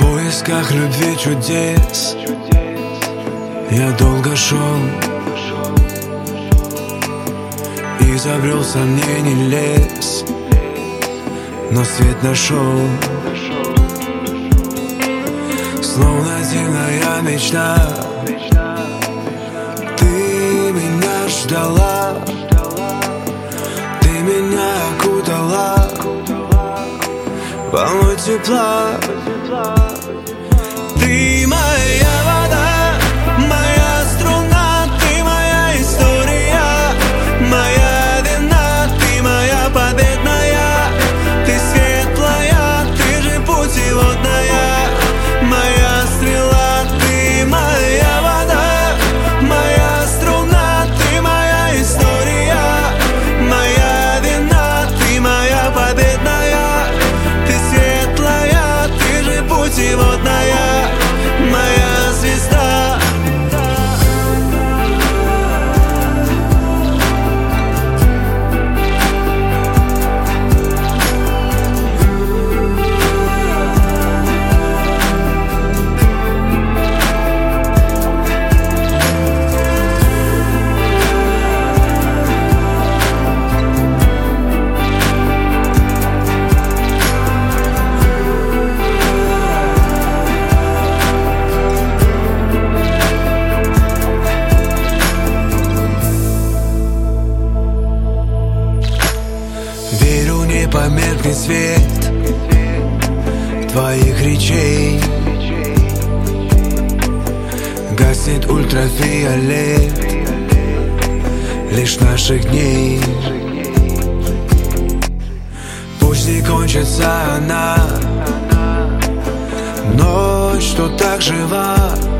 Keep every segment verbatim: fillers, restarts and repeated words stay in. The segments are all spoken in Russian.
поисках любви чудес я долго шел и забрел в сомнений лес, но свет нашел. Словно дивная мечта, ты меня ждала, ты меня окутала волной тепла. Ты моя вода, моя струна, ты моя история, моя вина, ты моя победная, ты светлая, ты же путеводная, моя стрела. Ты моя вода, моя струна, ты моя история, моя вина, ты моя победная, ты светлая, ты же путеводная, моя звезда. Верю, не померкнет свет твоих речей, гаснет ультрафиолет лишь наших дней. Пусть не кончится она, ночь, что так жива.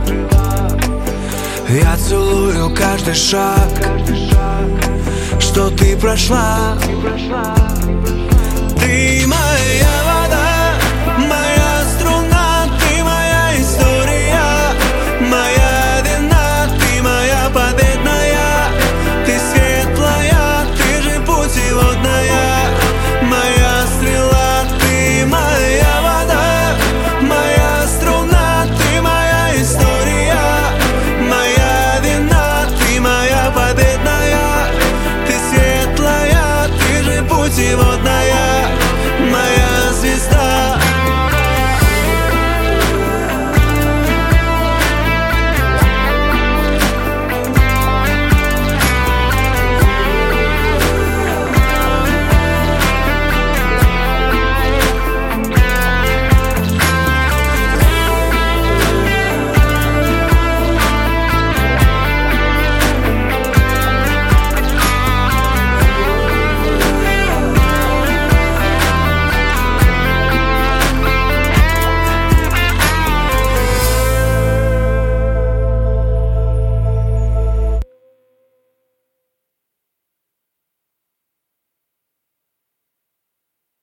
Я целую каждый шаг, что ты прошла. Ты моя